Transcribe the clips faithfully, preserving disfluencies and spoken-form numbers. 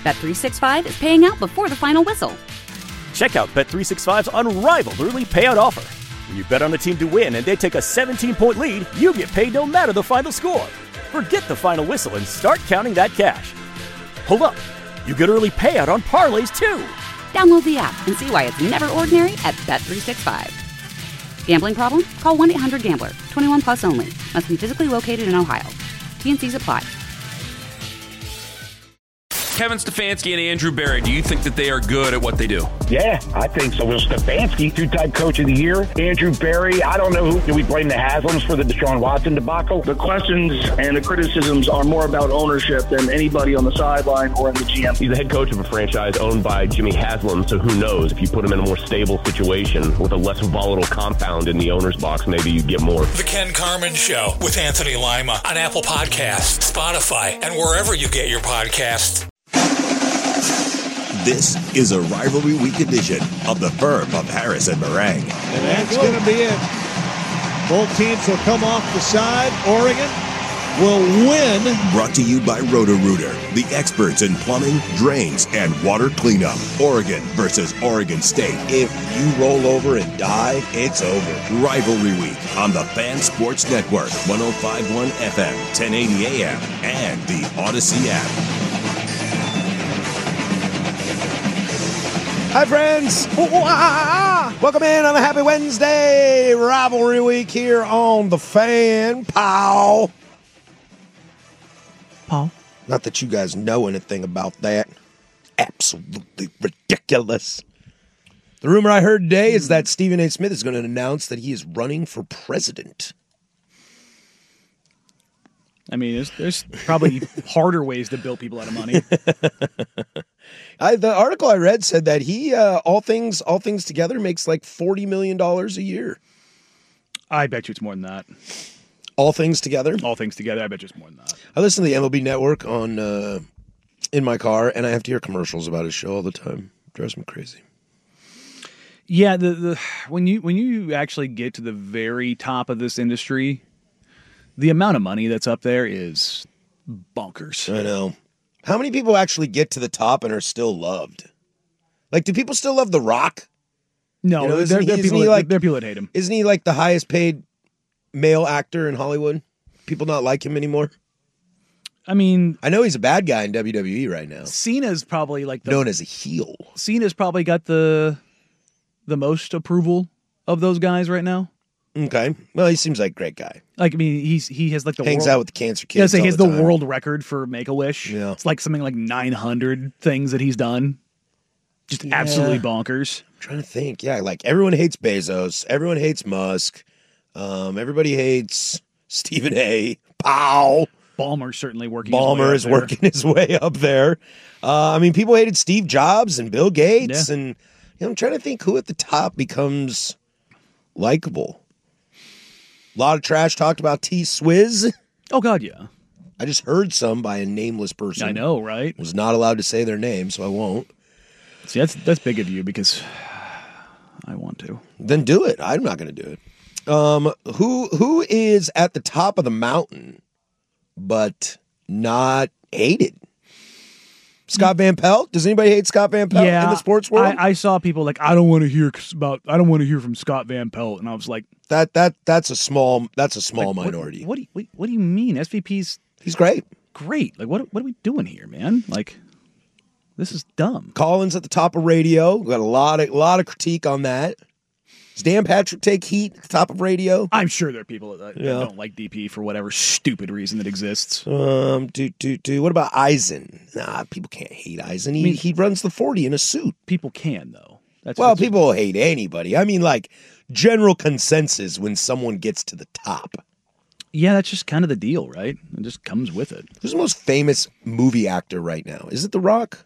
Bet three sixty-five is paying out before the final whistle. Check out Bet three sixty-five's unrivaled early payout offer. When you bet on a team to win and they take a seventeen-point lead, you get paid no matter the final score. Forget the final whistle and start counting that cash. Hold up. You get early payout on parlays, too. Download the app and see why it's never ordinary at Bet three sixty-five. Gambling problem? Call one eight hundred gambler. twenty-one plus only. Must be physically located in Ohio. T N Cs apply. Kevin Stefanski and Andrew Berry, do you think that they are good at what they do? Yeah, I think so. Well, Stefanski, two-time coach of the year. Andrew Berry, I don't know who. Do we blame the Haslams for the Deshaun Watson debacle? The questions and the criticisms are more about ownership than anybody on the sideline or in the G M. He's the head coach of a franchise owned by Jimmy Haslam, so who knows? If you put him in a more stable situation with a less volatile compound in the owner's box, maybe you get more. The Ken Carman Show with Anthony Lima on Apple Podcasts, Spotify, and wherever you get your podcasts. This is a Rivalry Week edition of the firm of Harris and Meringue. And that's going to be it. Both teams will come off the side. Oregon will win. Brought to you by Roto-Rooter, the experts in plumbing, drains, and water cleanup. Oregon versus Oregon State. If you roll over and die, it's over. Rivalry Week on the Fan Sports Network, one oh five point one F M, ten eighty A M, and the Odyssey app. Hi, friends. Ooh, ooh, ah, ah, ah. Welcome in on a happy Wednesday. Rivalry Week here on The Fan. Pow. Paul. Not that you guys know anything about that. Absolutely ridiculous. The rumor I heard today is that Stephen A. Smith is going to announce that he is running for president. I mean, there's, there's probably harder ways to bill people out of money. I, the article I read said that he, uh, all things all things together, makes like forty million dollars a year. I bet you it's more than that. All things together? All things together, I bet you it's more than that. I listen to the M L B Network on uh, in my car, and I have to hear commercials about his show all the time. It drives me crazy. Yeah, the, the when you when you actually get to the very top of this industry, the amount of money that's up there is bonkers. I know. How many people actually get to the top and are still loved? Like, do people still love The Rock? No, you know, there, he, there, are people, like, there are people that hate him. Isn't he like the highest paid male actor in Hollywood? People not like him anymore? I mean... I know he's a bad guy in W W E right now. Cena's probably like the... Known as a heel. Cena's probably got the the most approval of those guys right now. Okay. Well, he seems like a great guy. Like, I mean, he's he has like the Hangs world, out with the cancer kids. Yeah, say all he has the, the time. world record for Make-A-Wish. Yeah. It's like something like nine hundred things that he's done. Just Yeah. absolutely bonkers. I'm trying to think. Yeah, like everyone hates Bezos. Everyone hates Musk. Um, everybody hates Stephen A. Pow. Ballmer's certainly working. Ballmer his is way up working his way up there. Uh, I mean, people hated Steve Jobs and Bill Gates, Yeah. and you know, I'm trying to think who at the top becomes likable. A lot of trash talked about T Swizz. Oh God, yeah. I just heard some by a nameless person. I know, right? Was not allowed to say their name, so I won't. See, that's that's big of you because I want to. Then do it. I'm not going to do it. Um, who who is at the top of the mountain, but not hated? Scott Van Pelt. Does anybody hate Scott Van Pelt Yeah, in the sports world? I, I saw people like, I don't want to hear about. I don't want to hear from Scott Van Pelt, and I was like, that that that's a small that's a small like, what- minority. What, do you, what, what do you mean? S V P's He's great. great. Like, what what are we doing here, man? Like, this is dumb. Collins at the top of radio. We got a lot of lot of critique on that. Does Dan Patrick take heat at the top of radio? I'm sure there are people that, that Yeah. don't like D P for whatever stupid reason that exists. Um, do do do. What about Eisen? Nah, people can't hate Eisen. He I mean- he runs the forty in a suit. People can though. That's Well, that's- people will hate anybody. I mean, like general consensus when someone gets to the top. Yeah, that's just kind of the deal, right? It just comes with it. Who's the most famous movie actor right now? Is it The Rock?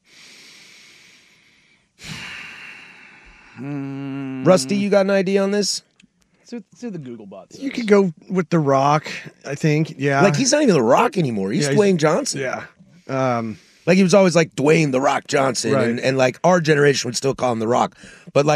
Rusty, you got an idea on this? Through, through the Google bots. You could go with The Rock, I think. Yeah. Like, he's not even The Rock anymore. He's Yeah, Dwayne he's- Johnson. Yeah. Um, Like, he was always like Dwayne The Rock Johnson. Right. And, and like our generation would still call him The Rock. But like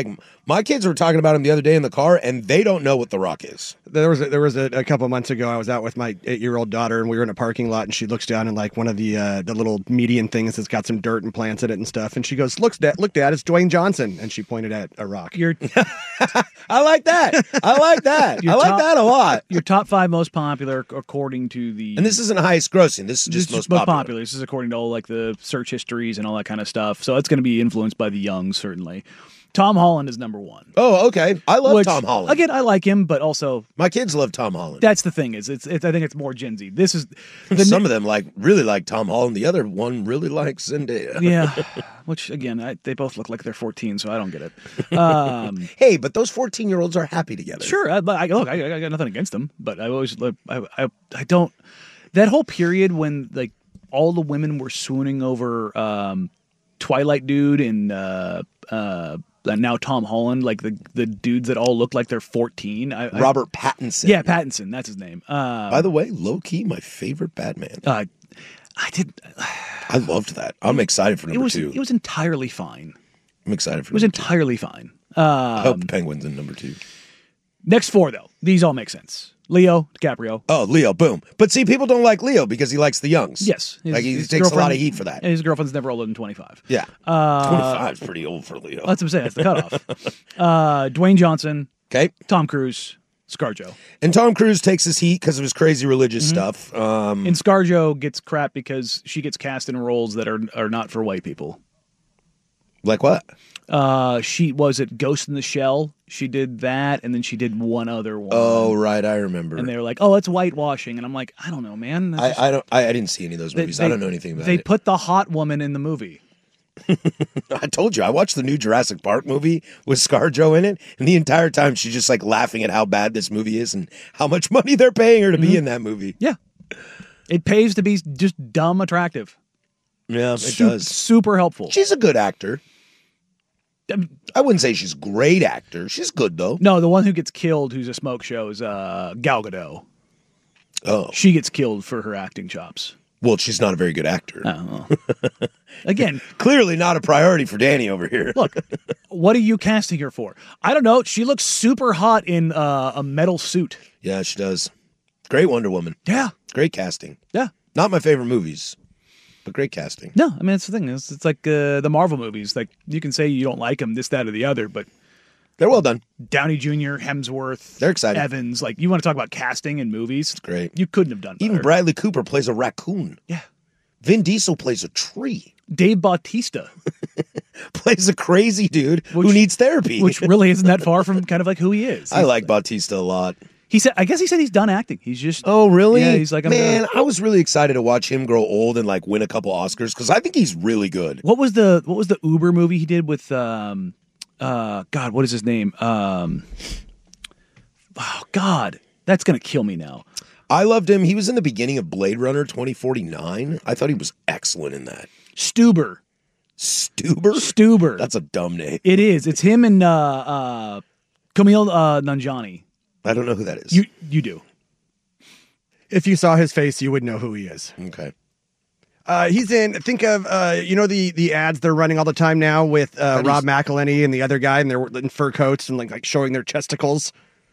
My kids were talking about him the other day in the car, and they don't know what The Rock is. There was a, there was a, a couple months ago. I was out with my eight year old daughter, and we were in a parking lot, and she looks down and like one of the uh, the little median things that's got some dirt and plants in it and stuff, and she goes, "Look, Dad, look, Dad, it's Dwayne Johnson," and she pointed at a rock. You're, I like that. I like that. Your I like top- that a lot. Your top five most popular according to the And this isn't highest grossing. This is just This most is most popular. popular. This is according to all like the search histories and all that kind of stuff. So it's going to be influenced by the young, certainly. Tom Holland is number one. Oh, okay. I love Which, Tom Holland. Again, I like him, but also My kids love Tom Holland. that's the thing is it's, it's I think it's more Gen Z. This is the Some of them like really like Tom Holland. The other one really likes Zendaya. yeah, which again I, they both look like they're fourteen, so I don't get it. Um, hey, but those fourteen year olds are happy together. Sure, I, I, look, I, I got nothing against them, but I always look, I, I I don't that whole period when like all the women were swooning over um, Twilight dude and uh, uh, now Tom Holland, like the the dudes that all look like they're fourteen. I, Robert I, Pattinson. Yeah, Pattinson, that's his name. Um, By the way, low key, my favorite Batman. Uh, I did. I loved that. I'm excited for number it was two. it was entirely fine. I'm excited for. It was number entirely fine. two. I hope Um, the Penguins in number two. next four though, these all make sense. Leo DiCaprio. Oh, Leo, boom. But see, people don't like Leo because he likes the youngs. Yes, his- like he his takes a lot girlfriend- of heat for that. And his girlfriend's never older than twenty-five. Yeah, Uh, twenty-five is pretty old for Leo. That's what I'm saying. That's the cutoff. uh, Dwayne Johnson. Okay. Tom Cruise. ScarJo. And Tom Cruise takes his heat because of his crazy religious Mm-hmm. stuff. Um, And ScarJo gets crap because she gets cast in roles that are are not for white people. like what? Uh, she was at Ghost in the Shell. She did that, and then she did one other one. Oh, right, I remember. And they were like, "Oh, it's whitewashing," and I'm like, "I don't know, man." That's I, just- I don't. I, I didn't see any of those they- movies. they- I don't know anything about They it. put the hot woman in the movie. I told you, I watched the new Jurassic Park movie with ScarJo in it, and the entire time she's just like laughing at how bad this movie is and how much money they're paying her to Mm-hmm. be in that movie. Yeah, it pays to be just dumb attractive. Yeah, it Su- does. Super helpful. She's a good actor. I wouldn't say she's a great actor. She's good though. No, the one who gets killed, who's a smoke show, is uh, Gal Gadot. Oh, She gets killed for her acting chops. well, she's not a very good actor. Oh, well. Again, Clearly not a priority for Danny over here. look, what are you casting her for? I don't know. She looks super hot in uh, a metal suit. Yeah, she does. Great Wonder Woman. Yeah, Great casting. yeah. Not my favorite movies, but great casting. No, I mean, it's the thing. It's, it's like uh, the Marvel movies. Like, you can say you don't like them, this, that, or the other, but They're well done. Downey Junior, Hemsworth, They're exciting. Evans, like, you want to talk about casting in movies? Great. You couldn't have done better. Even Bradley Cooper plays a raccoon. Yeah. Vin Diesel plays a tree. Dave Bautista, Plays a crazy dude Which- who needs therapy. which really isn't that far from kind of like who he is. I He's- like Bautista a lot. He said, I guess he said he's done acting. He's just, Oh, really? Yeah, he's like, I'm man, done. I was really excited to watch him grow old and like win a couple Oscars because I think he's really good. what was the what was the Uber movie he did with um uh God, what is his name? Um Oh God, that's gonna kill me now. I loved him. He was in the beginning of Blade Runner twenty forty-nine. I thought he was excellent in that. Stuber. Stuber? Stuber. That's a dumb name. It is. It's him and uh uh Kumail uh, Nanjiani. I don't know who that is. You you do. If you saw his face, you would know who he is. Okay. Uh, he's in. Think of uh, you know the the ads they're running all the time now with uh, do you Rob s- McElhenney and the other guy, and they're in fur coats and like like showing their chesticles.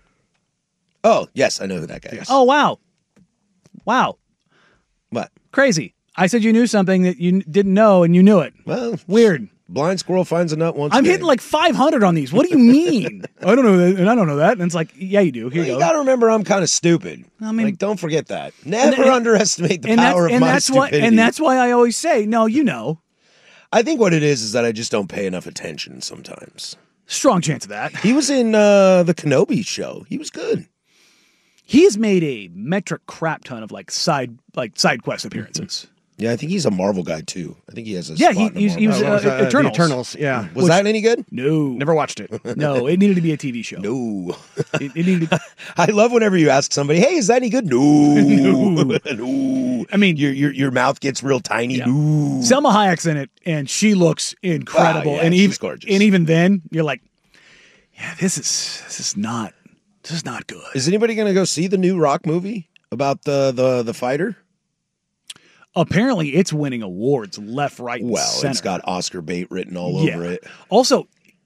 Oh, yes, I know who that guy is. Oh wow. Wow. What? Crazy. I said you knew something that you n- didn't know and you knew it. Well, Weird. blind squirrel finds a nut once. I'm a day. hitting like five hundred on these. What do you mean? I don't know that, and I don't know that. And it's like, yeah, you do. Here Well, you you go. got to remember, I'm kind of stupid. I mean- like, don't forget that. Never and- underestimate the and power that's, of and my that's why, stupidity. and that's why I always say, no, you know. I think what it is is that I just don't pay enough attention sometimes. Strong chance of that. He was in uh, the Kenobi show. He was good. He's made a metric crap ton of like side like side quest appearances. Yeah, I think he's a Marvel guy too. I think he has a Yeah, spot he- in a he's- he Marvel. was, Uh, uh, what Eternals. The Eternals. Yeah. Was which- that any good? No, Never watched it. no, it needed to be a T V show. No. It, it needed. To, I love whenever you ask somebody, "Hey, is that any good?" No, No. no. I mean, your your your mouth gets real tiny. Yeah. No. Selma Hayek's in it, and she looks incredible. Wow, yeah, and she's even gorgeous. and even then, you're like, yeah, this is this is not this is not good. Is anybody going to go see the new Rock movie about the the the fighter? Apparently, it's winning awards left, right, and Well, center. it's got Oscar bait written all Yeah. over it. Also,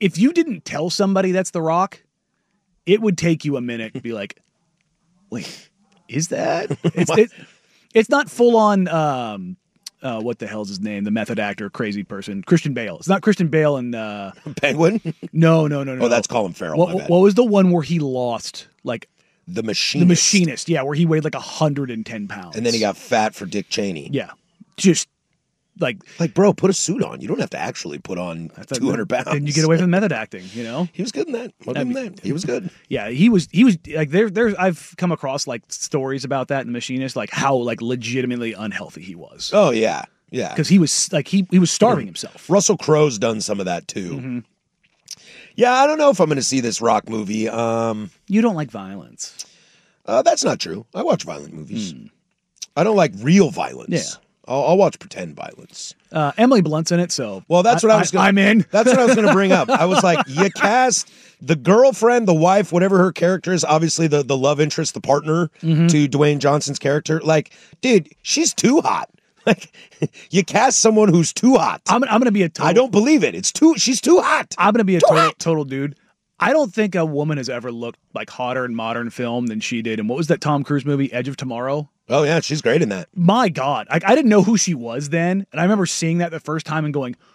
if you didn't tell somebody that's The Rock, it would take you a minute to be like, wait, is that? It's, it, it's not full on, um, uh, what the hell's his name? The method actor, crazy person. Christian Bale. It's not Christian Bale and... Uh, Penguin? No, no, no, no. Oh, that's Colin Farrell. What, my bad. what was the one where he lost, like... The Machinist. The Machinist, yeah, where he weighed like one hundred ten pounds. And then he got fat for Dick Cheney. Yeah. Just... Like, like, bro, put a suit on. You don't have to actually put on two hundred pounds. Then you get away from method acting, you know? He was good in that. I'll give him that. He was good. Yeah, he was, he was, like, there, there's, I've come across, like, stories about that in The Machinist, like, how, like, legitimately unhealthy he was. Oh, yeah. Yeah. Because he was, like, he, he was starving himself. Russell Crowe's done some of that, too. Mm-hmm. Yeah, I don't know if I'm going to see this Rock movie. Um, you don't like violence. Uh, that's not true. I watch violent movies. Mm. I don't like real violence. Yeah. I'll, I'll watch pretend violence. Uh, Emily Blunt's in it, so well, that's what I, I was. Gonna, I'm in. That's what I was going to bring up. I was like, you cast the girlfriend, the wife, whatever her character is, obviously the the love interest, the partner mm-hmm. to Dwayne Johnson's character. Like, dude, she's too hot. Like, you cast someone who's too hot. I'm, I'm going to be a. Total, I don't believe it. It's too. She's too hot. I'm going to be a too total, hot. total dude. I don't think a woman has ever looked like hotter in modern film than she did. And what was that Tom Cruise movie, Edge of Tomorrow? Oh, yeah, she's great in that. My God. Like, I didn't know who she was then. And I remember seeing that the first time and going,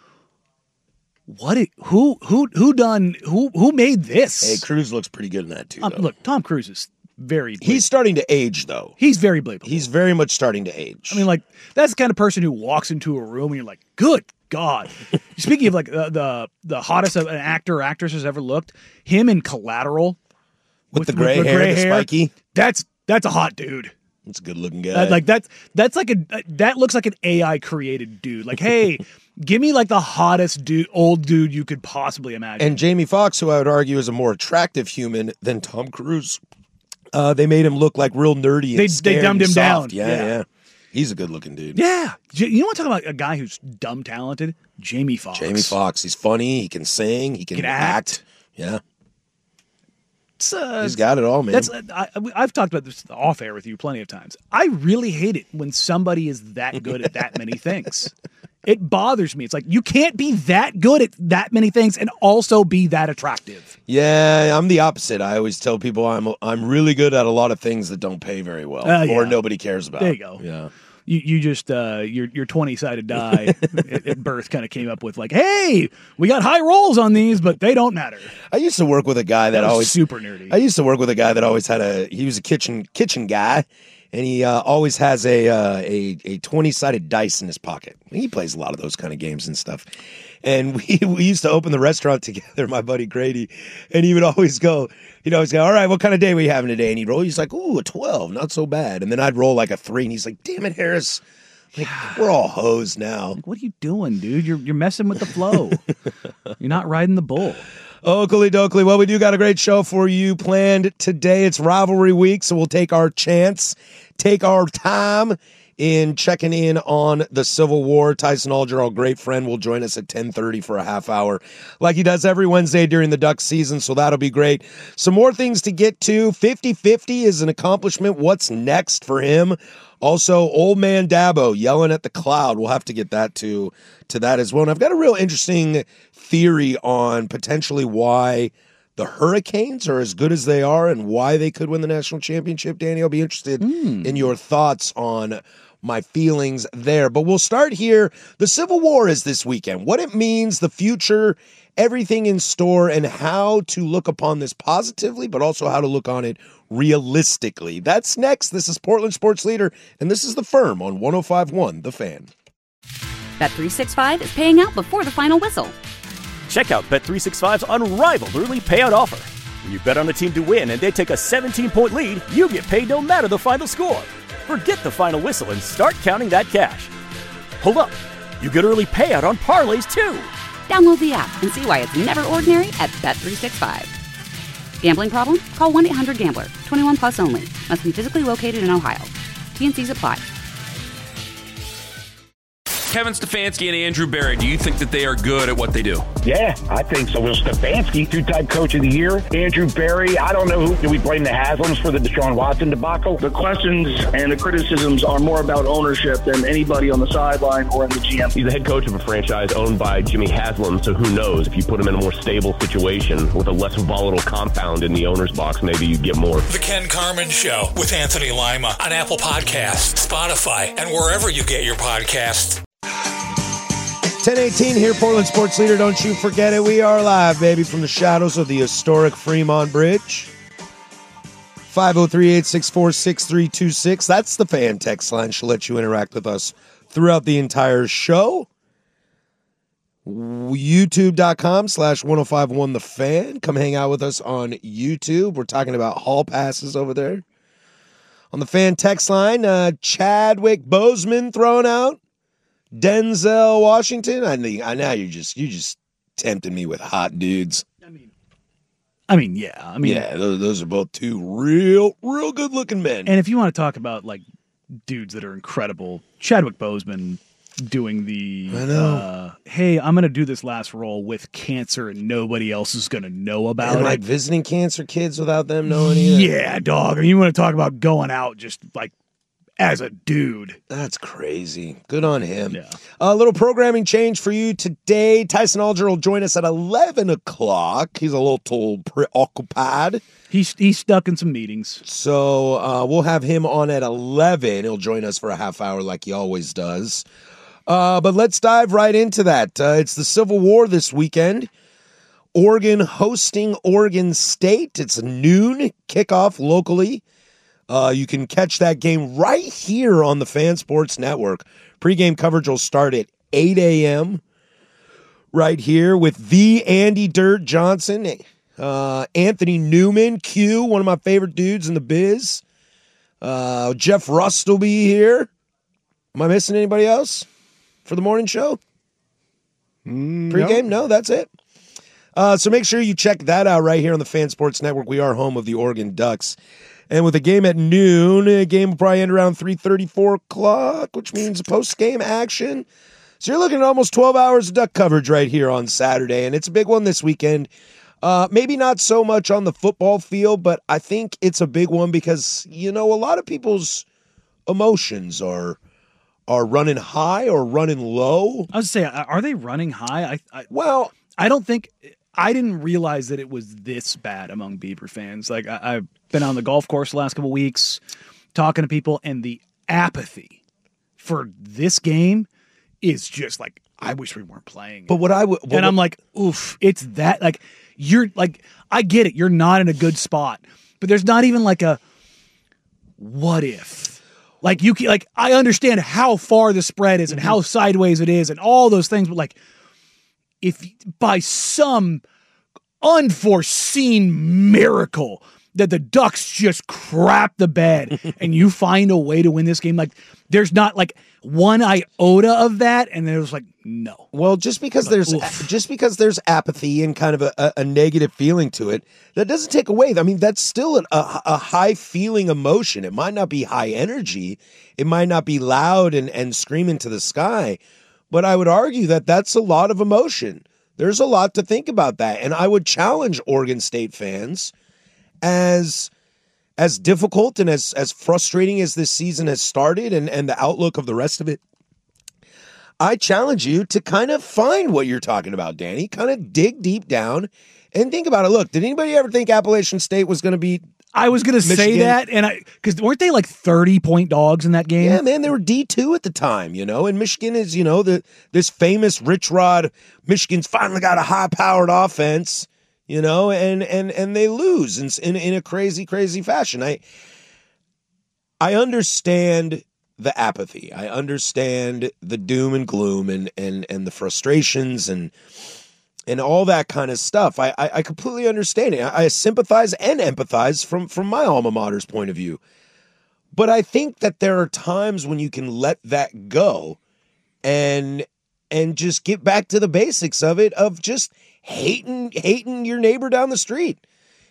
what? It, who who who done, who who made this? Hey, Cruise looks pretty good in that, too. Um, look, Tom Cruise is very... Believable. He's starting to age, though. He's very believable. He's very much starting to age. I mean, like, that's the kind of person who walks into a room and you're like, good God. Speaking of, like, uh, the the hottest an actor or actress has ever looked, him in Collateral. With, with the gray with the hair, gray the hair, spiky. That's, that's a hot dude. That's a good looking guy. Uh, like that's that's like a that looks like an A I created dude. Like, hey, give me like the hottest dude, old dude you could possibly imagine. And Jamie Foxx, who I would argue is a more attractive human than Tom Cruise, uh, they made him look like real nerdy. And they scared they dumbed and him soft. down. Yeah, yeah, yeah. He's a good looking dude. Yeah, you know what? Talking about a guy who's dumb talented, Jamie Foxx. Jamie Foxx. He's funny. He can sing. He can, can act. act. Yeah. Uh, He's got it all, man. That's I, I've talked about this off air with you plenty of times. I really hate it when somebody is that good at that many things. It bothers me. It's like you can't be that good at that many things and also be that attractive. Yeah, I'm the opposite. I always tell people I'm I'm really good at a lot of things that don't pay very well uh, yeah. or nobody cares about. There you go. Yeah. You you just uh, your your twenty sided die at, at birth kind of came up with like, hey, we got high rolls on these, but they don't matter. I used to work with a guy that, that was always super nerdy. I used to work with a guy that always had a he was a kitchen kitchen guy, and he uh, always has a uh, a a twenty sided dice in his pocket. He plays a lot of those kind of games and stuff. And we we used to open the restaurant together, my buddy Grady, and he would always go, he'd always go, all right, what kind of day are we having today? And he'd roll, he's like, ooh, a twelve, not so bad. And then I'd roll like a three, and he's like, damn it, Harris. Like, we're all hosed now. Like, what are you doing, dude? You're you're messing with the flow. You're not riding the bull. Oakley dokley. Well, we do got a great show for you planned today. It's rivalry week, so we'll take our chance, take our time in checking in on the Civil War. Tyson Alger, our great friend, will join us at ten thirty for a half hour like he does every Wednesday during the Duck season, so that'll be great. Some more things to get to. fifty-fifty is an accomplishment. What's next for him? Also, old man Dabo yelling at the cloud. We'll have to get that to, to that as well. And I've got a real interesting theory on potentially why the Hurricanes are as good as they are and why they could win the national championship. Danny, I'll be interested mm. in your thoughts on my feelings there. But we'll start here. The Civil War is this weekend. What it means, the future, everything in store, and how to look upon this positively, but also how to look on it realistically. That's next. This is Portland Sports Leader, and this is The Firm on one oh five point one The Fan. Bet three sixty-five is paying out before the final whistle. Check out Bet three sixty-five's unrivaled early payout offer. When you bet on a team to win and they take a seventeen point lead, you get paid no matter the final score. Forget the final whistle and start counting that cash. Hold up. You get early payout on parlays, too. Download the app and see why it's never ordinary at Bet three sixty-five. Gambling problem? Call one eight hundred gambler. twenty-one plus only. Must be physically located in Ohio. T and C's apply. Kevin Stefanski and Andrew Berry, do you think that they are good at what they do? Yeah, I think so. Will Stefanski, two-time coach of the year. Andrew Berry, I don't know who. Do we blame the Haslams for the Deshaun Watson debacle? The questions and the criticisms are more about ownership than anybody on the sideline or in the G M. He's the head coach of a franchise owned by Jimmy Haslam, so who knows? If you put him in a more stable situation with a less volatile compound in the owner's box, maybe you get more. The Ken Carman Show with Anthony Lima on Apple Podcasts, Spotify, and wherever you get your podcasts. ten eighteen here, Portland Sports Leader. Don't you forget it. We are live, baby, from the shadows of the historic Fremont Bridge. five oh three, eight six four, six three two six. That's the fan text line. She'll let you interact with us throughout the entire show. YouTube.com slash 1051 The Fan. Come hang out with us on YouTube. We're talking about hall passes over there. On the fan text line, uh, Chadwick Boseman thrown out. Denzel Washington. I think I now you just you just tempted me with hot dudes. I mean, I mean, yeah, I mean, yeah, those, those are both two real, real good looking men. And if you want to talk about like dudes that are incredible, Chadwick Boseman doing the, I know. Uh, hey, I'm going to do this last role with cancer and nobody else is going to know about and it. like visiting cancer kids without them knowing either. Yeah, dog. I mean, you want to talk about going out just like as a dude. That's crazy. Good on him. Yeah. A little programming change for you today. Tyson Alger will join us at eleven o'clock. He's a little preoccupied. He's, he's stuck in some meetings. So uh, we'll have him on at eleven. He'll join us for a half hour like he always does. Uh, but let's dive right into that. Uh, it's the Civil War this weekend. Oregon hosting Oregon State. It's a noon kickoff locally. Uh, you can catch that game right here on the Fan Sports Network. Pre-game coverage will start at eight a.m. right here with the Andy Dirt Johnson, uh, Anthony Newman, Q, one of my favorite dudes in the biz. Uh, Jeff Rust will be here. Am I missing anybody else for the morning show? Mm, Pre-game? No, that's it. Uh, so make sure you check that out right here on the Fan Sports Network. We are home of the Oregon Ducks. And with a game at noon, a game will probably end around three thirty, four o'clock, which means post-game action. So you're looking at almost twelve hours of Duck coverage right here on Saturday, and it's a big one this weekend. Uh, maybe not so much on the football field, but I think it's a big one because, you know, a lot of people's emotions are are running high or running low. I was going to say, are they running high? I, I Well, I don't think... I didn't realize that it was this bad among Beaver fans. Like I, I've been on the golf course the last couple of weeks, talking to people, and the apathy for this game is just like, I wish we weren't playing. But what I would, and I'm like, oof, it's that. Like you're like, I get it, you're not in a good spot, but there's not even like a what if. Like you, like I understand how far the spread is and how sideways it is and all those things, but like. If by some unforeseen miracle that the Ducks just crap the bed and you find a way to win this game, like there's not like one iota of that, and it was like no. Well, just because like, there's oof. just because there's apathy and kind of a, a, a negative feeling to it, that doesn't take away. I mean, that's still an, a, a high feeling emotion. It might not be high energy, it might not be loud and, and screaming to the sky. But I would argue that that's a lot of emotion. There's a lot to think about that. And I would challenge Oregon State fans, as as difficult and as, as frustrating as this season has started and, and the outlook of the rest of it, I challenge you to kind of find what you're talking about, Danny. Kind of dig deep down and think about it. Look, did anybody ever think Appalachian State was going to be I was going to say that, and I because weren't they like thirty point dogs in that game? Yeah, man, they were D two at the time, you know. And Michigan is, you know, the this famous Rich Rod. Michigan's finally got a high powered offense, you know, and and and they lose in, in in a crazy, crazy fashion. I I understand the apathy. I understand the doom and gloom and and and the frustrations and. And all that kind of stuff. I, I, I completely understand it. I, I sympathize and empathize from, from my alma mater's point of view. But I think that there are times when you can let that go and and just get back to the basics of it, of just hating hating your neighbor down the street.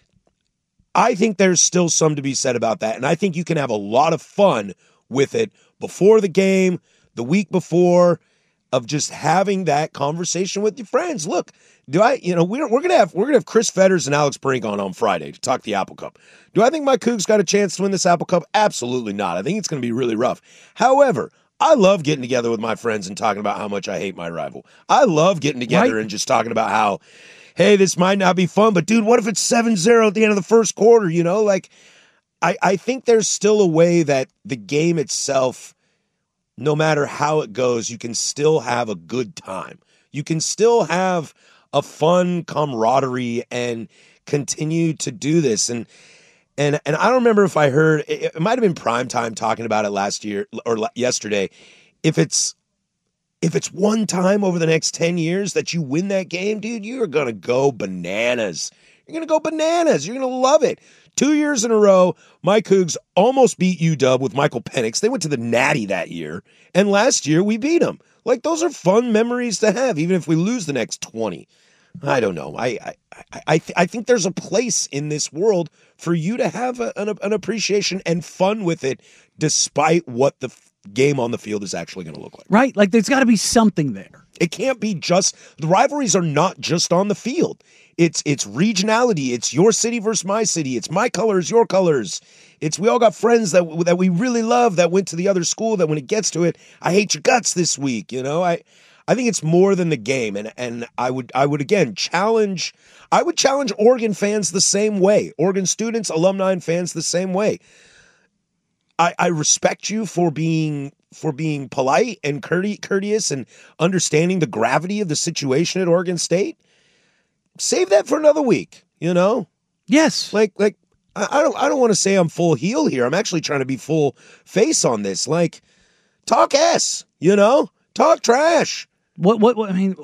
I think there's still some to be said about that. And I think you can have a lot of fun with it before the game, the week before, of just having that conversation with your friends. Look, do I, you know, we're, we're going to have, we're going to have Chris Fetters and Alex Brink on on Friday to talk the Apple Cup. Do I think my Cougs got a chance to win this Apple Cup? Absolutely not. I think it's going to be really rough. However, I love getting together with my friends and talking about how much I hate my rival. I love getting together Right. and just talking about how, hey, this might not be fun, but dude, what if it's seven zero at the end of the first quarter? You know, like, I, I think there's still a way that the game itself, no matter how it goes, you can still have a good time. You can still have a fun camaraderie and continue to do this. And and and I don't remember if I heard, it, it might have been Primetime talking about it last year or yesterday. If it's if it's one time over the next ten years that you win that game, dude, you're going to go bananas. You're going to go bananas. You're going to love it. Two years in a row, my Cougs almost beat U W with Michael Penix. They went to the Natty that year. And last year, we beat them. Like, those are fun memories to have, even if we lose the next twenty. I don't know. I I I, th- I think there's a place in this world for you to have a, an, an appreciation and fun with it, despite what the f- game on the field is actually going to look like. Right? Like, there's got to be something there. It can't be just, the rivalries are not just on the field. It's it's regionality. It's your city versus my city. It's my colors, your colors. It's we all got friends that that we really love that went to the other school that when it gets to it, I hate your guts this week. You know, I I think it's more than the game. And and I would I would again challenge I would challenge Oregon fans the same way. Oregon students, alumni, and fans the same way. I, I respect you for being for being polite and courte- courteous and understanding the gravity of the situation at Oregon State. Save that for another week, you know? Yes. Like, like I, I don't I don't want to say I'm full heel here. I'm actually trying to be full face on this. Like, talk S, you know? Talk trash. What, what, what I mean,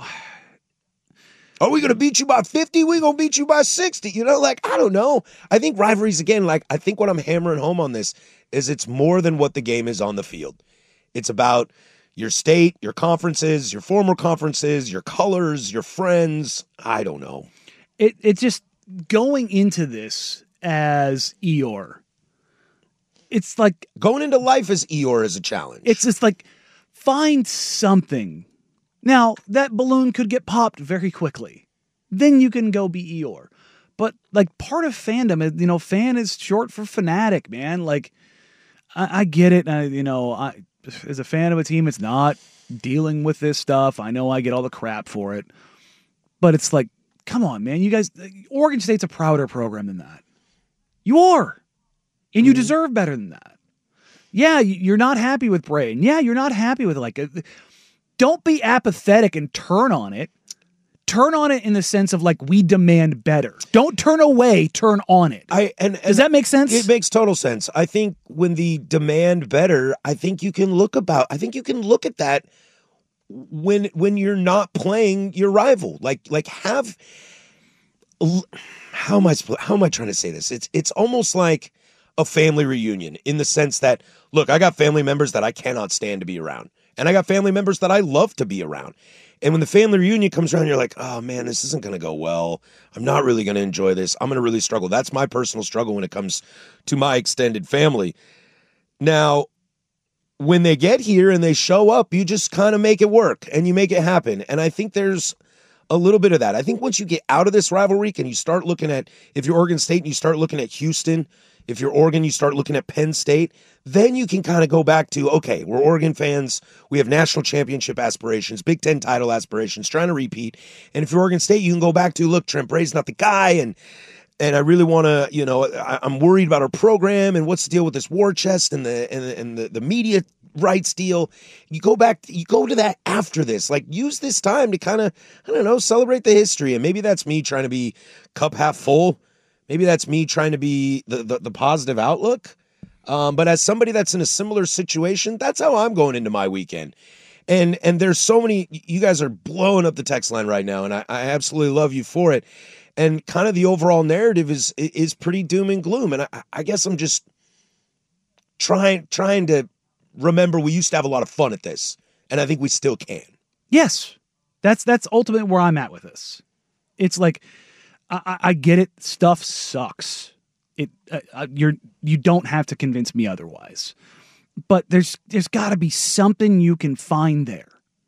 are we going to beat you by fifty? We're going to beat you by sixty. You know, like, I don't know. I think rivalries, again, like, I think what I'm hammering home on this is it's more than what the game is on the field. It's about your state, your conferences, your former conferences, your colors, your friends. I don't know. It it's just going into this as Eeyore. It's like going into life as Eeyore is a challenge. It's just like find something. Now, that balloon could get popped very quickly. Then you can go be Eeyore. But like part of fandom, you know, fan is short for fanatic, man. Like I, I get it. I, you know, I as a fan of a team, it's not dealing with this stuff. I know I get all the crap for it. But it's like, come on, man. You guys, Oregon State's a prouder program than that. You are. And you mm-hmm. deserve better than that. Yeah, you're not happy with Bray. And yeah, you're not happy with it. Like, don't be apathetic and turn on it. Turn on it in the sense of like, we demand better. Don't turn away, turn on it. I and, and Does that make sense? It makes total sense. I think when the demand better, I think you can look about, I think you can look at that when when you're not playing your rival. Like like have how am I how am I trying to say this? It's it's almost like a family reunion in the sense that, look, I got family members that I cannot stand to be around. And I got family members that I love to be around. And when the family reunion comes around, you're like, oh man, this isn't going to go well. I'm not really going to enjoy this. I'm going to really struggle. That's my personal struggle when it comes to my extended family. Now, when they get here and they show up, you just kind of make it work and you make it happen. And I think there's a little bit of that. I think once you get out of this rivalry and you start looking at, if you're Oregon State and you start looking at Houston, if you're Oregon, you start looking at Penn State, then you can kind of go back to, okay, we're Oregon fans. We have national championship aspirations, Big Ten title aspirations, trying to repeat. And if you're Oregon State, you can go back to, look, Trent Bray's not the guy. And and I really want to, you know, I, I'm worried about our program and what's the deal with this war chest and the and, the, and the, the media rights deal. You go back, you go to that after this. Like, use this time to kind of, I don't know, celebrate the history. And maybe that's me trying to be cup half full. Maybe that's me trying to be the, the, the positive outlook. Um, but as somebody that's in a similar situation, that's how I'm going into my weekend. And and there's so many, you guys are blowing up the text line right now, and I, I absolutely love you for it. And kind of the overall narrative is is pretty doom and gloom. And I, I guess I'm just trying trying to remember we used to have a lot of fun at this, and I think we still can. Yes, that's that's ultimately where I'm at with this. It's like, I, I get it. Stuff sucks. It uh, you're you don't have to convince me otherwise. But there's there's got to be something you can find there.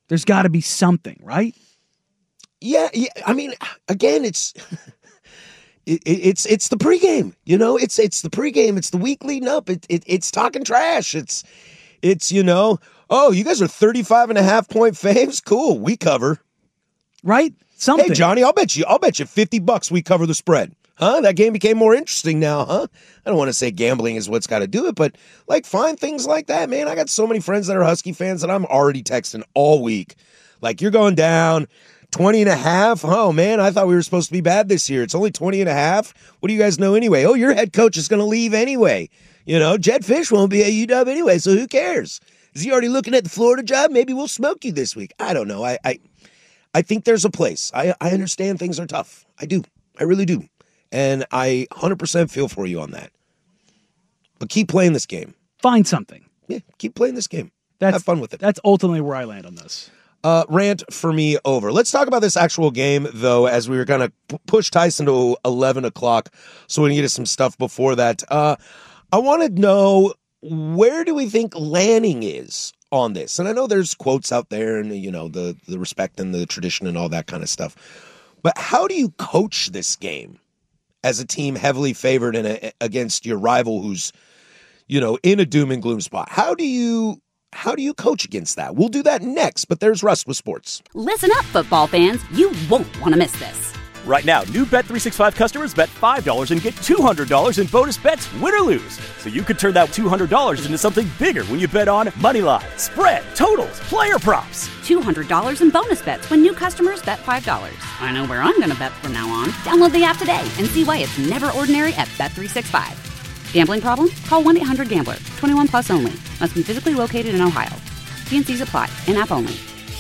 There's got to be something, right? Yeah, yeah. I mean, again, it's it, it, it's it's the pregame. You know, it's it's the pregame. It's the week leading up. It, it it's talking trash. It's it's you know, oh, you guys are thirty-five and a half point faves. Cool, we cover. Right? Something. Hey, Johnny, I'll bet you. I'll bet you fifty bucks we cover the spread. Huh? That game became more interesting now, huh? I don't want to say gambling is what's got to do it, but like find things like that, man. I got so many friends that are Husky fans that I'm already texting all week. Like, you're going down twenty and a half. Oh, man, I thought we were supposed to be bad this year. It's only twenty and a half. What do you guys know anyway? Oh, your head coach is going to leave anyway. You know, Jed Fish won't be at U W anyway, so who cares? Is he already looking at the Florida job? Maybe we'll smoke you this week. I don't know. I I, I think there's a place. I, I understand things are tough. I do. I really do. And I one hundred percent feel for you on that. But keep playing this game. Find something. Yeah, keep playing this game. That's, Have fun with it. That's ultimately where I land on this. Uh, rant for me over. Let's talk about this actual game, though, as we were going to p- push Tyson to eleven o'clock so we can get to some stuff before that. Uh, I want to know, where do we think Lanning is on this? And I know there's quotes out there and, you know, the, the respect and the tradition and all that kind of stuff. But how do you coach this game as a team heavily favored in a, against your rival who's, you know, in a doom and gloom spot? How do you how do you coach against that? We'll do that next, but there's Russ with sports. Listen up, football fans. You won't want to miss this. Right now, new Bet three sixty-five customers bet five dollars and get two hundred dollars in bonus bets, win or lose. So you could turn that two hundred dollars into something bigger when you bet on money line, spread, totals, player props. two hundred dollars in bonus bets when new customers bet five dollars. I know where I'm going to bet from now on. Download the app today and see why it's never ordinary at Bet three sixty-five. Gambling problem? Call one eight hundred gambler. twenty-one plus only. Must be physically located in Ohio. T and C's apply. In-app only.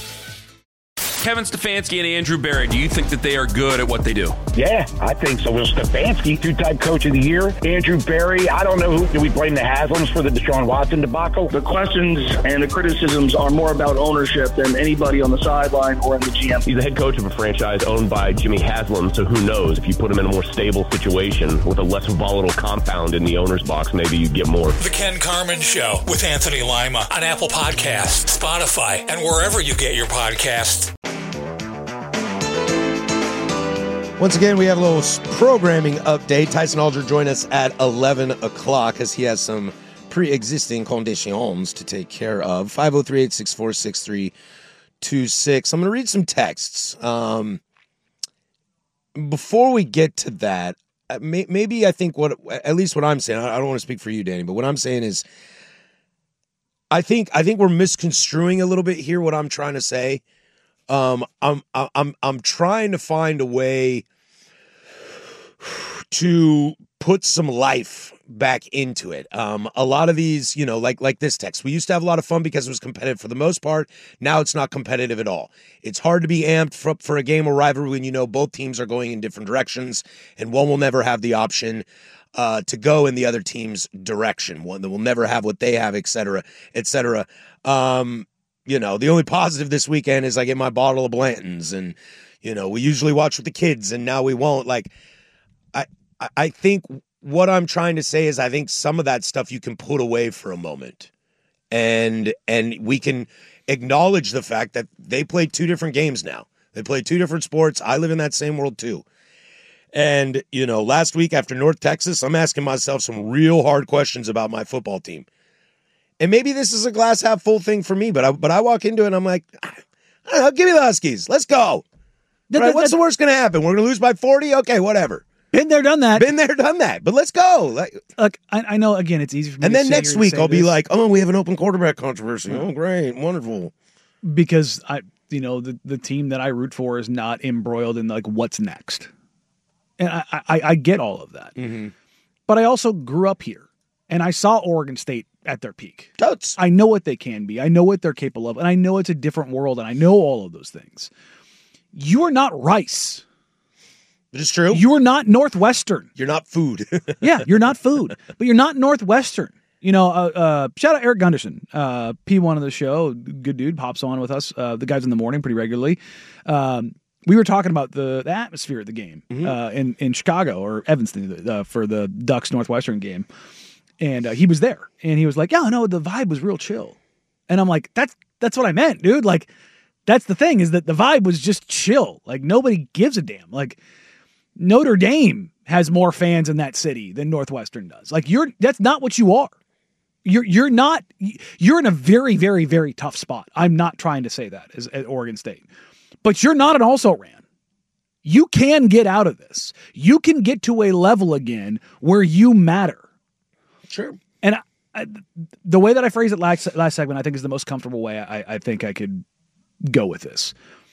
Kevin Stefanski and Andrew Berry, do you think that they are good at what they do? Yeah, I think so. Will Stefanski, two-time coach of the year. Andrew Berry, I don't know who. Do we blame the Haslams for the Deshaun Watson debacle? The questions and the criticisms are more about ownership than anybody on the sideline or in the G M. He's the head coach of a franchise owned by Jimmy Haslam, so who knows? If you put him in a more stable situation with a less volatile compound in the owner's box, maybe you'd get more. The Ken Carmen Show with Anthony Lima on Apple Podcasts, Spotify, and wherever you get your podcasts. Once again, we have a little programming update. Tyson Alger joined us at eleven o'clock as he has some pre-existing conditions to take care of. five oh three, eight six four, six three two six. I'm going to read some texts. Um, before we get to that, may, maybe I think what, at least what I'm saying, I don't want to speak for you, Danny, but what I'm saying is I think I think we're misconstruing a little bit here what I'm trying to say. Um, I'm I'm I'm trying to find a way to put some life back into it. Um, a lot of these, you know, like like this text, we used to have a lot of fun because it was competitive for the most part. Now it's not competitive at all. It's hard to be amped for, for a game or rivalry when you know both teams are going in different directions, and one will never have the option uh, to go in the other team's direction. One that will never have what they have, et cetera, et cetera. Um, You know, the only positive this weekend is I get my bottle of Blanton's, and, you know, we usually watch with the kids and now we won't. Like, I, I think what I'm trying to say is I think some of that stuff you can put away for a moment, and, and we can acknowledge the fact that they play two different games now. They play two different sports. I live in that same world too. And, you know, last week after North Texas, I'm asking myself some real hard questions about my football team. And maybe this is a glass half full thing for me, but I, but I walk into it and I'm like, I don't know, give me the Huskies. Let's go. That, right, that, what's that, the worst going to happen? We're going to lose by forty? Okay, whatever. Been there, done that. Been there, done that. But let's go. Like, Look, I, I know, again, it's easy for me and to then sit next here and week say I'll be this like, oh, we have an open quarterback controversy. Mm-hmm. Oh, great. Wonderful. Because, I, you know, the, the team that I root for is not embroiled in, like, what's next. And I, I, I get all of that. Mm-hmm. But I also grew up here, and I saw Oregon State at their peak. Totes. I know what they can be. I know what they're capable of. And I know it's a different world, and I know all of those things. You are not Rice. It is true. You are not Northwestern. You're not food. Yeah, you're not food. But you're not Northwestern. You know, uh, uh, shout out Eric Gunderson, uh, P one of the show, good dude, pops on with us, uh, the guys in the morning pretty regularly. Um, we were talking about the, the atmosphere of the game mm-hmm. uh, in, in Chicago or Evanston uh, for the Ducks Northwestern game. And uh, he was there. And he was like, yeah, no, the vibe was real chill. And I'm like, that's, that's what I meant, dude. Like, That's the thing, is that the vibe was just chill. Like, nobody gives a damn. Like, Notre Dame has more fans in that city than Northwestern does. Like, you're that's not what you are. You're you're not you're in a very, very, very tough spot. I'm not trying to say that as at Oregon State. But you're not an also-ran. You can get out of this. You can get to a level again where you matter. Sure. And I, I, the way that I phrased it last, last segment, I think is the most comfortable way I, I think I could go with this.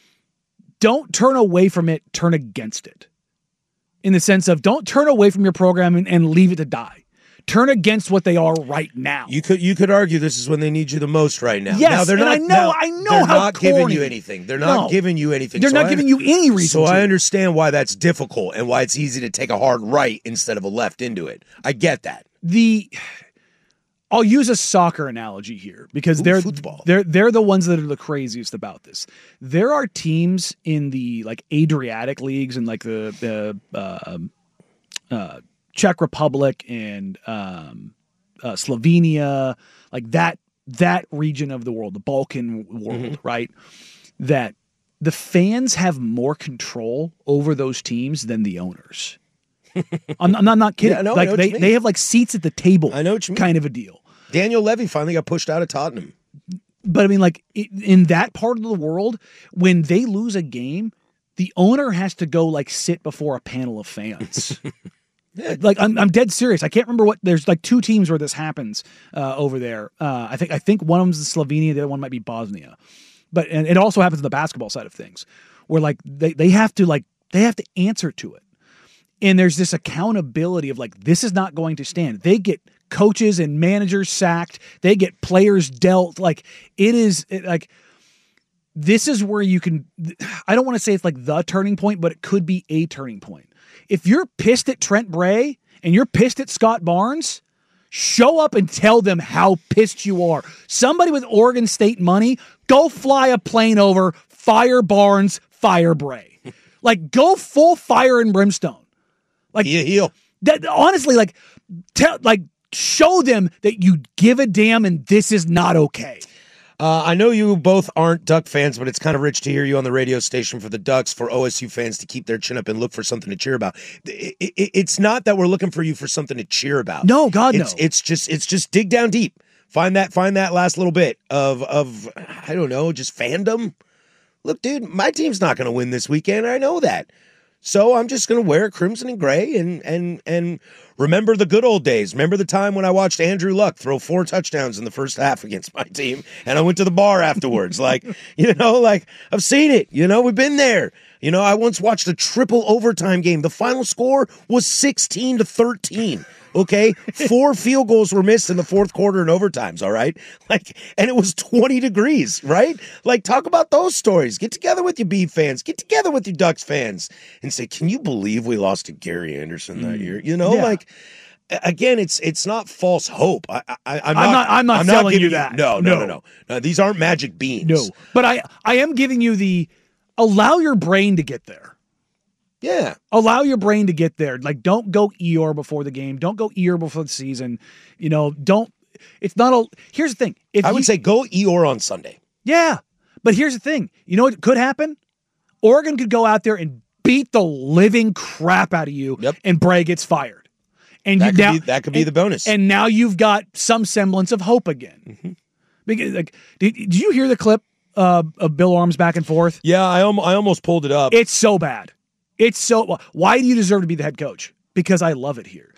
Don't turn away from it, turn against it. In the sense of, don't turn away from your program and, and leave it to die. Turn against what they are right now. You could you could argue this is when they need you the most right now. Yes, now, they're and not, I know, now, I know they're how not giving corny. you anything. They're not No. giving you anything. They're So not I- giving you any reason So to. I understand why that's difficult and why it's easy to take a hard right instead of a left into it. I get that. The I'll use a soccer analogy here because Ooh, they're football. they're they're the ones that are the craziest about this. There are teams in the like Adriatic leagues and like the the uh, uh, Czech Republic and um, uh, Slovenia, like that that region of the world, the Balkan world, Mm-hmm. right? That the fans have more control over those teams than the owners. I'm, I'm not, I'm not kidding. Yeah, no, I like know what they, you mean. they have like seats at the table. I know what you mean. Kind of a deal. Daniel Levy finally got pushed out of Tottenham. But I mean, like i- in that part of the world, when they lose a game, the owner has to go like sit before a panel of fans. Like I'm, I'm dead serious. I can't remember what. There's like two teams where this happens uh, over there. Uh, I think I think one of them's Slovenia, the other one might be Bosnia. But and it also happens on the basketball side of things, where like they they have to like they have to answer to it. And there's this accountability of like, this is not going to stand. They get coaches and managers sacked. They get players dealt. Like it is it, like, this is where you can, I don't want to say it's like the turning point, but it could be a turning point. If you're pissed at Trent Bray and you're pissed at Scott Barnes, show up and tell them how pissed you are. Somebody with Oregon State money, go fly a plane over, fire Barnes, fire Bray. Like go full fire and brimstone. Like Be a heel. That honestly, like, tell, like, show them that you give a damn, and this is not okay. Uh, I know you both aren't Duck fans, but it's kind of rich to hear you on the radio station for the Ducks, for O S U fans to keep their chin up and look for something to cheer about. It, it, it's not that we're looking for you for something to cheer about. No, God, it's, no. It's just, it's just dig down deep. Find that, find that last little bit of, of I don't know, just fandom. Look, dude, my team's not going to win this weekend. I know that. So I'm just going to wear crimson and gray and and and remember the good old days. Remember the time when I watched Andrew Luck throw four touchdowns in the first half against my team, and I went to the bar afterwards. Like, you know, like I've seen it. You know, we've been there. You know, I once watched a triple overtime game. The final score was sixteen to thirteen. Okay, four field goals were missed in the fourth quarter and overtimes. All right, like, and it was twenty degrees. Right, like, talk about those stories. Get together with your Beef fans. Get together with your Ducks fans, and say, "Can you believe we lost to Gary Anderson that year?" You know, Yeah. like, again, it's it's not false hope. I, I I'm, I'm not. not- I'm not I'm telling you giving that. No, no, no, No. no, no. These aren't magic beans. No, but I, I am giving you the allow your brain to get there. Yeah. Allow your brain to get there. Like, don't go Eeyore before the game. Don't go Eeyore before the season. You know, don't. It's not a. Here's the thing. If I would you, say go Eeyore on Sunday. yeah, but here's the thing. You know what could happen? Oregon could go out there and beat the living crap out of you, Yep. and Bray gets fired. And That you could now be- that could be and- the bonus. And now you've got some semblance of hope again. Mm-hmm. Because, like, did, did you hear the clip uh, of Bill Arms back and forth? Yeah, I al- I almost pulled it up. It's so bad. It's so. Why do you deserve to be the head coach? Because I love it here,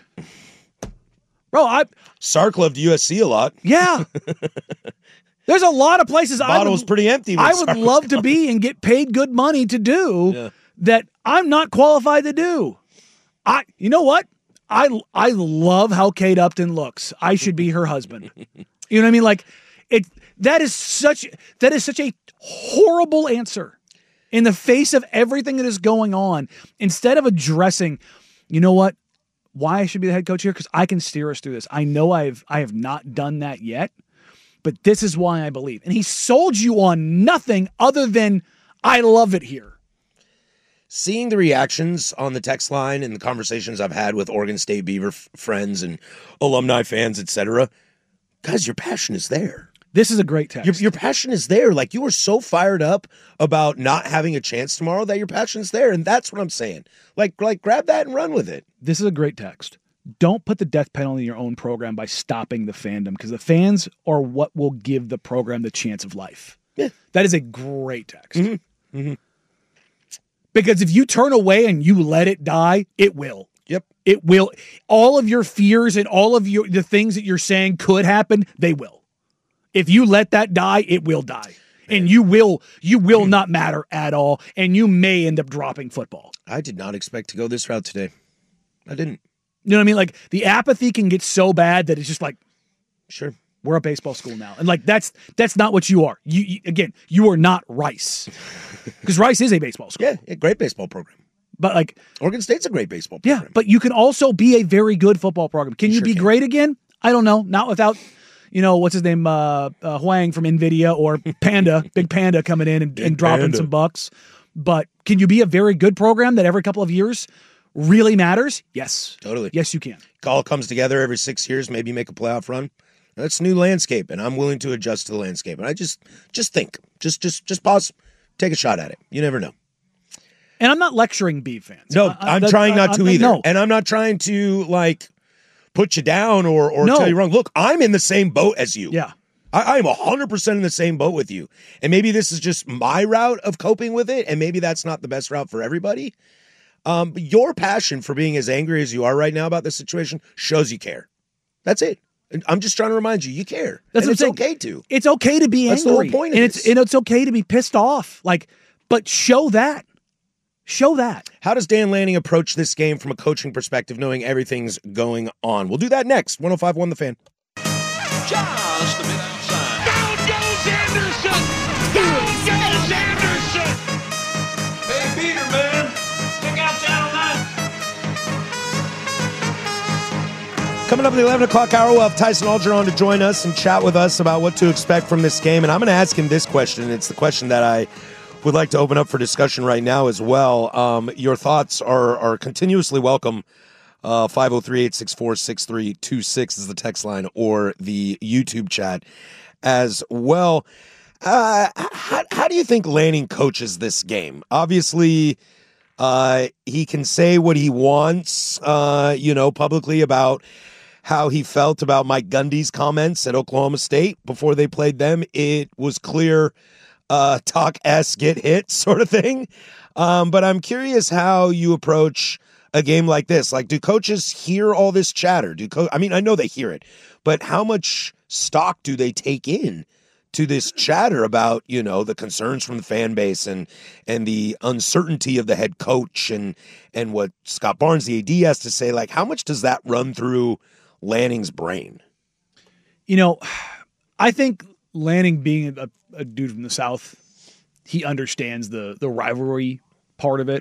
bro. I Sark loved U S C a lot. yeah. There's a lot of places I Bottle's would, pretty empty. when I would Sark was love to gone. be and get paid good money to do Yeah. that I'm not qualified to do. I. You know what? I I love how Kate Upton looks. I should be her husband. You know what I mean? Like it. That is such. That is such a horrible answer. In the face of everything that is going on, instead of addressing, you know what, why I should be the head coach here, because I can steer us through this. I know I've I have not done that yet, but this is why I believe. And he sold you on nothing other than I love it here. Seeing the reactions on the text line and the conversations I've had with Oregon State Beaver f- friends and alumni fans, et cetera, guys, your passion is there. This is a great text. Your, your passion is there. Like, you were so fired up about not having a chance tomorrow that your passion's there. And that's what I'm saying. Like, like grab that and run with it. This is a great text. Don't put the death penalty in your own program by stopping the fandom, because the fans are what will give the program the chance of life. Yeah. That is a great text. Mm-hmm. Mm-hmm. Because if you turn away and you let it die, it will. Yep. It will. All of your fears and all of your the things that you're saying could happen, they will. If you let that die, it will die. Man. And you will you will not matter at all, and you may end up dropping football. I did not expect to go this route today. I didn't. You know what I mean? Like, the apathy can get so bad that it's just like, sure, we're a baseball school now. And like, that's that's not what you are. You, you again, you are not Rice. Because Rice is a baseball school. Yeah, a great baseball program. But like, Oregon State's a great baseball program. Yeah, but you can also be a very good football program. Can you, you sure be can. great again? I don't know. Not without... You know, what's his name, uh, uh, Huang from NVIDIA, or Panda, Big Panda coming in and, and dropping Panda. some bucks. But can you be a very good program that every couple of years really matters? Yes. Totally. Yes, you can. All comes together every six years, maybe make a playoff run. That's a new landscape, and I'm willing to adjust to the landscape. And I just just think, just just just pause, take a shot at it. You never know. And I'm not lecturing Beeve fans. No, I, I'm I, trying I, not to I, either. No. And I'm not trying to, like... put you down or or no. tell you wrong. Look, I'm in the same boat as you. Yeah. I, I am one hundred percent in the same boat with you. And maybe this is just my route of coping with it, and maybe that's not the best route for everybody. Um, but your passion for being as angry as you are right now about this situation shows you care. That's it. And I'm just trying to remind you, you care. That's and it's saying. okay to. It's okay to be that's angry. That's the whole point of and this. It's, and it's okay to be pissed off. Like, but show that. Show that. How does Dan Lanning approach this game from a coaching perspective, knowing everything's going on? We'll do that next. one oh five point one The Fan. Just a bit outside. Down goes Anderson! Down goes Anderson! Hey, Peter, man. Check out Channel nine. Coming up at the eleven o'clock hour, we'll have Tyson Alger on to join us and chat with us about what to expect from this game. And I'm going to ask him this question. It's the question that I would like to open up for discussion right now as well. Um, your thoughts are are continuously welcome. Uh, five oh three, eight six four, six three two six is the text line, or the YouTube chat as well. Uh, how, how do you think Lanning coaches this game? Obviously, uh, he can say what he wants, uh, you know, publicly about how he felt about Mike Gundy's comments at Oklahoma State before they played them. It was clear Uh, talk S, get hit sort of thing. Um, but I'm curious how you approach a game like this. Like, do coaches hear all this chatter? Do co- I mean, I know they hear it, but how much stock do they take in to this chatter about, you know, the concerns from the fan base and and the uncertainty of the head coach and and what Scott Barnes, the A D, has to say? Like, how much does that run through Lanning's brain? You know, I think Lanning, being a, a dude from the South, he understands the the rivalry part of it.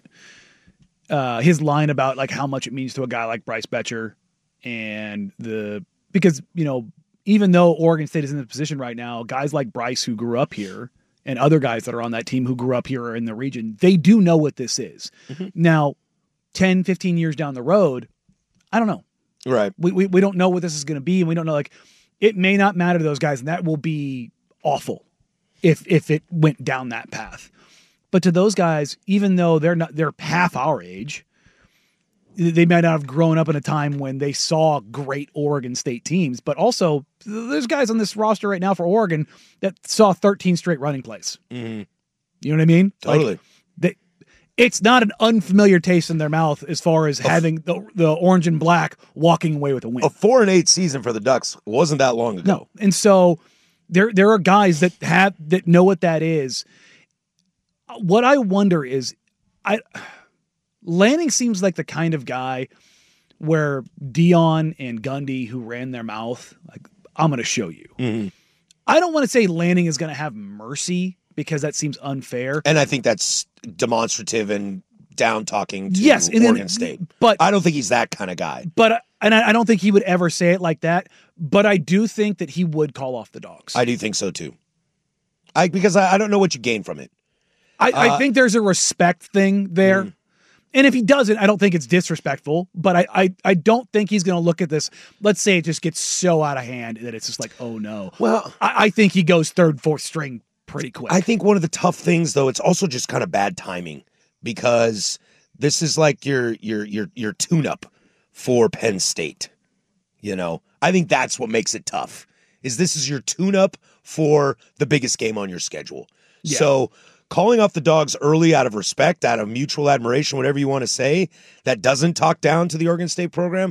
Uh, his line about like how much it means to a guy like Bryce Betcher, and the because you know even though Oregon State is in this position right now, guys like Bryce who grew up here and other guys that are on that team who grew up here or in the region, they do know what this is. Mm-hmm. Now, ten, fifteen years down the road, I don't know. Right. We we we don't know what this is going to be, and we don't know like. It may not matter to those guys, and that will be awful if if it went down that path. But to those guys, even though they're not they're half our age, they might not have grown up in a time when they saw great Oregon State teams. But also, there's guys on this roster right now for Oregon that saw thirteen straight running plays. Mm-hmm. You know what I mean? Totally. Like, they, it's not an unfamiliar taste in their mouth as far as having the the orange and black walking away with a win. A four and eight season for the Ducks wasn't that long ago. No, and so there there are guys that have that know what that is. What I wonder is, I Lanning seems like the kind of guy where Dion and Gundy, who ran their mouth, like I'm going to show you. Mm-hmm. I don't want to say Lanning is going to have mercy, because that seems unfair. And I think that's demonstrative and down talking to yes, and Oregon then, State. But I don't think he's that kind of guy. But and I, I don't think he would ever say it like that. But I do think that he would call off the dogs. I do think so too. I because I, I don't know what you gain from it. I, uh, I think there's a respect thing there. Mm. And if he doesn't, I don't think it's disrespectful, but I, I, I don't think he's going to look at this. Let's say it just gets so out of hand that it's just like, oh no. Well, I, I think he goes third, fourth string pretty quick. I think one of the tough things, though, it's also just kind of bad timing because this is like your your your your tune-up for Penn State. You know, I think that's what makes it tough. Is this is your tune-up for the biggest game on your schedule. Yeah. So calling off the Dogs early out of respect, out of mutual admiration, whatever you want to say, that doesn't talk down to the Oregon State program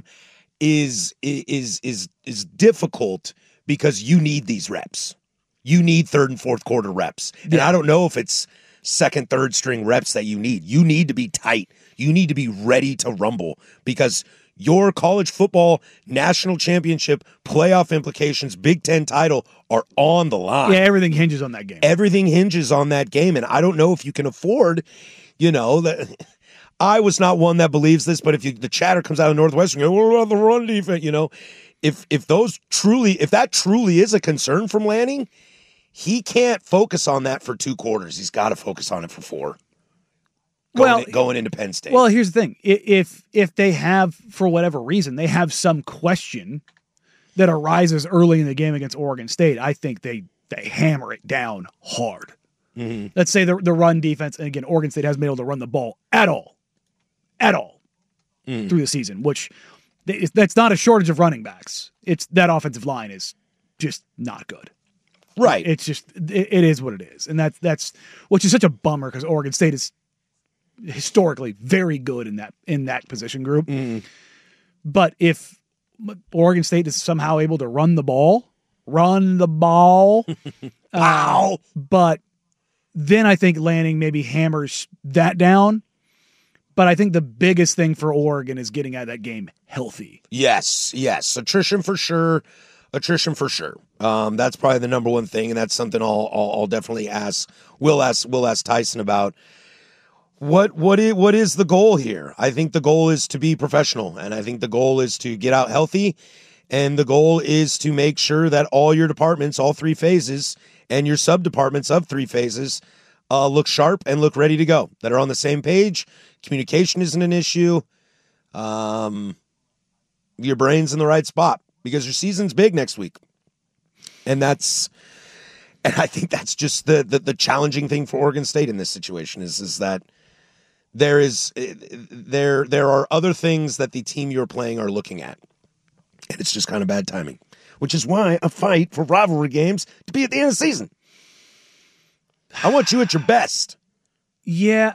is is is is difficult because you need these reps. You need third and fourth quarter reps. And yeah. I don't know if it's second, third string reps that you need. You need to be tight. You need to be ready to rumble because your college football national championship playoff implications, Big Ten title are on the line. Yeah, everything hinges on that game. Everything hinges on that game. And I don't know if you can afford, you know, that. I was not one that believes this, but if you, the chatter comes out of Northwestern, you go, what about the run defense? You know, if if those truly, if that truly is a concern from Lanning, he can't focus on that for two quarters. He's got to focus on it for four. Going, well, going into Penn State. Well, here's the thing. If if they have, for whatever reason, they have some question that arises early in the game against Oregon State, I think they, they hammer it down hard. Mm-hmm. Let's say the, the run defense, and again, Oregon State hasn't been able to run the ball at all, at all mm. through the season, which that's not a shortage of running backs. It's that offensive line is just not good. Right. It's just, it, it is what it is. And that's, that's, which is such a bummer because Oregon State is historically very good in that in that position group. Mm. But if Oregon State is somehow able to run the ball, run the ball, wow. uh, but then I think Lanning maybe hammers that down. But I think the biggest thing for Oregon is getting out of that game healthy. Yes, yes. Attrition for sure. Attrition for sure. Um, that's probably the number one thing, and that's something I'll, I'll, I'll definitely ask. We'll ask. We'll ask Tyson about. What what is what is the goal here? I think the goal is to be professional, and I think the goal is to get out healthy, and the goal is to make sure that all your departments, all three phases, and your sub departments of three phases, uh, look sharp and look ready to go. That are on the same page. Communication isn't an issue. Um, your brain's in the right spot because your season's big next week, and that's. And I think that's just the, the the challenging thing for Oregon State in this situation is is that. There is there there are other things that the team you're playing are looking at, and it's just kind of bad timing, which is why I fight for rivalry games to be at the end of the season. I want you at your best. Yeah,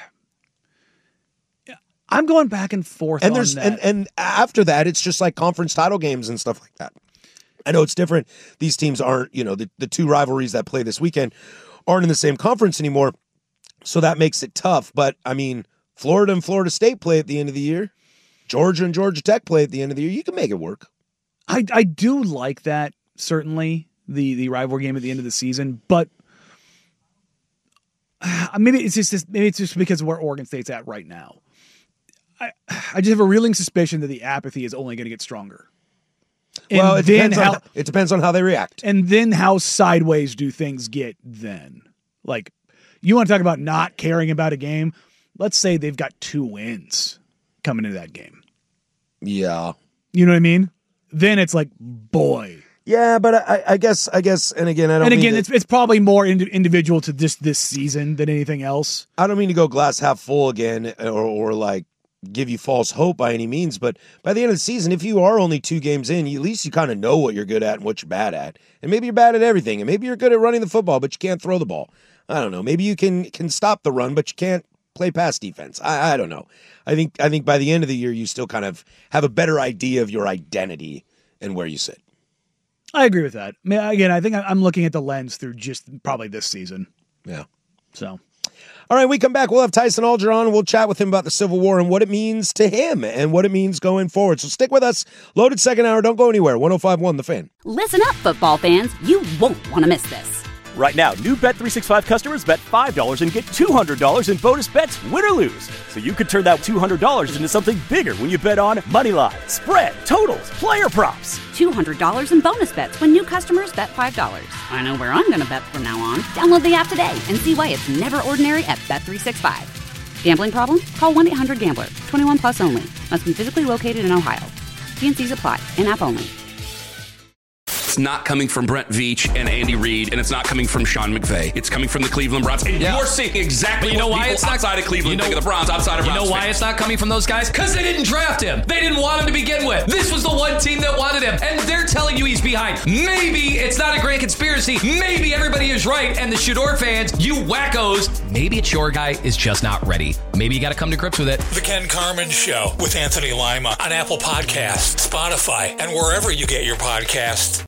I'm going back and forth. And on there's that. and and after that, it's just like conference title games and stuff like that. I know it's different. These teams aren't, you know, the, the two rivalries that play this weekend aren't in the same conference anymore. So that makes it tough. But, I mean, Florida and Florida State play at the end of the year. Georgia and Georgia Tech play at the end of the year. You can make it work. I, I do like that, certainly, the, the rivalry game at the end of the season. But uh, maybe it's just maybe it's just because of where Oregon State's at right now. I, I just have a reeling suspicion that the apathy is only going to get stronger. And well, it depends, how, on, it depends on how they react. And then how sideways do things get then? Like, you want to talk about not caring about a game? Let's say they've got two wins coming into that game. Yeah. You know what I mean? Then it's like, boy. Yeah, but I, I guess, I guess, and again, I don't And again, mean it's it's probably more ind- individual to this this season than anything else. I don't mean to go glass half full again or, or like give you false hope by any means, but by the end of the season, if you are only two games in, you, at least you kind of know what you're good at and what you're bad at. And maybe you're bad at everything, and maybe you're good at running the football, but you can't throw the ball. I don't know. Maybe you can can stop the run, but you can't play pass defense. I, I don't know. I think I think by the end of the year, you still kind of have a better idea of your identity and where you sit. I agree with that. I mean, again, I think I'm looking at the lens through just probably this season. Yeah. So. All right, we come back. We'll have Tyson Alger on. We'll chat with him about the Civil War and what it means to him and what it means going forward. So stick with us. Loaded second hour. Don't go anywhere. one oh five point one The Fan. Listen up, football fans. You won't want to miss this. Right now, new Bet three sixty-five customers bet five dollars and get two hundred dollars in bonus bets, win or lose. So you could turn that two hundred dollars into something bigger when you bet on money line, spread, totals, player props. two hundred dollars in bonus bets when new customers bet five dollars. I know where I'm going to bet from now on. Download the app today and see why it's never ordinary at Bet three sixty-five. Gambling problem? Call one eight hundred gambler. twenty-one plus only. Must be physically located in Ohio. T N Cs apply. In-app only. It's not coming from Brent Veach and Andy Reid, and it's not coming from Sean McVay. It's coming from the Cleveland Browns. And yeah. you're seeing exactly but you know what why people it's not, outside of Cleveland you know, think of the Browns, outside of You Browns know why fans. it's not coming from those guys? Because they didn't draft him. They didn't want him to begin with. This was the one team that wanted him, and they're telling you he's behind. Maybe it's not a grand conspiracy. Maybe everybody is right, and the Shador fans, you wackos, maybe it's your guy is just not ready. Maybe you got to come to grips with it. The Ken Carman Show with Anthony Lima on Apple Podcasts, Spotify, and wherever you get your podcasts.